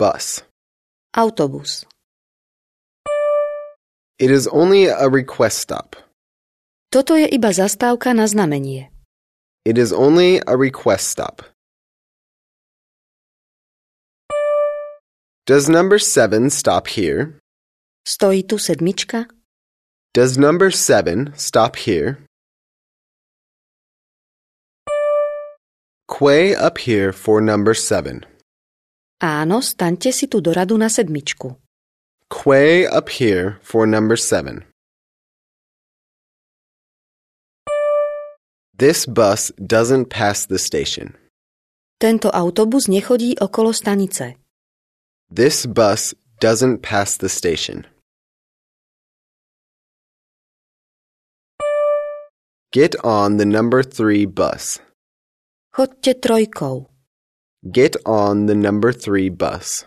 bus. Autobus. It is only a request stop. Toto je iba zastávka na znamenie. It is only a request stop. Does number 7 stop here? Stojí tu sedmička? Does number 7 stop here? Quay up here for number 7. Áno, staňte si tu do radu na sedmičku. Quay up here for number 7. This bus doesn't pass the station. Tento autobus nechodí okolo stanice. This bus doesn't pass the station. Get on the number 3 bus. Choďte trojkou. Get on the number 3 bus.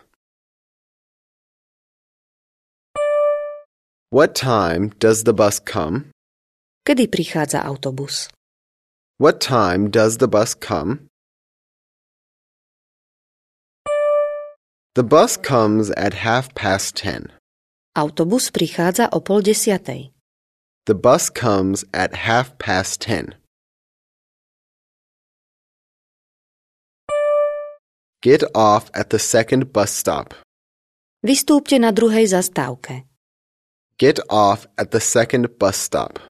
What time does the bus come? Kedy prichádza autobus? What time does the bus come? The bus comes at 10:30. Autobus prichádza o 9:30. The bus comes at 10:30. Get off at the second bus stop. Vystúpte na druhej zastávke. Get off at the second bus stop.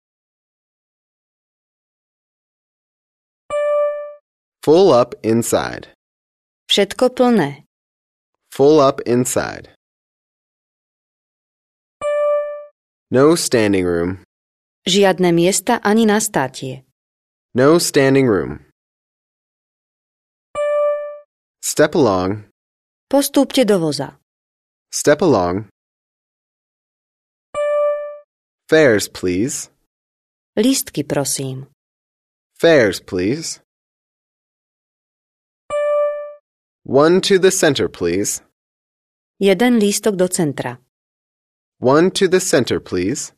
Full up inside. Všetko plné. Full up inside. No standing room. Žiadne miesta ani na státie. No standing room. Step along. Postúpte do voza. Step along. Fares, please. Lístky, prosím. Fares, please. One to the center, please. Jeden lístok do centra. One to the center, please.